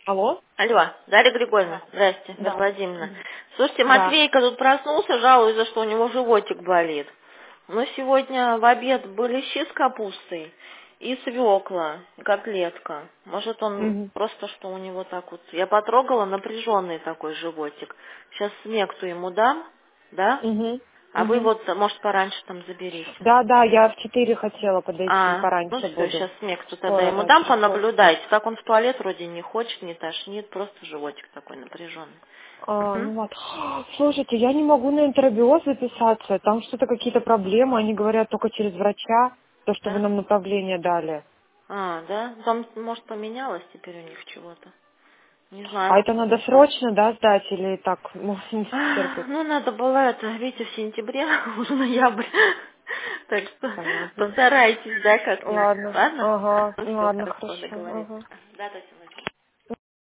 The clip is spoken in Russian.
Алло? Алло, Дарья Григорьевна, здрасте, Дарья Да. Владимировна. Слушайте, Да. Матвейка тут проснулся, жалуется, что у него животик болит. Но сегодня в обед были щи с капустой и свекла, и котлетка. Может, он Мгм. просто, что у него так вот... Я потрогала, напряженный такой животик. Сейчас смекту ему дам, да? Мгм. А вы Мгм. вот, может, пораньше там заберите. Да, да, я в 4 хотела подойти, Ну пораньше все, буду. сейчас смекту тогда Скоро, ему да, дам, через пол. понаблюдайте. Так он в туалет вроде не хочет, не тошнит, просто животик такой напряженный. Ну вот. Слушайте, я не могу на интербиоз записаться. Там что-то какие-то проблемы. Они говорят только через врача, то, что вы Да? нам направление дали. Да? Там, может, поменялось теперь у них чего-то. Не А знаю. это надо срочно, да, сдать или так, не стерпит? Ну, надо было это, видите, в сентябре, уже ноябрь. Так что Понятно. постарайтесь, да, как-нибудь. Ладно. Ладно? Ага. Ну, все, Ладно, хорошо, хорошо. договорились. Ага. Да, точно.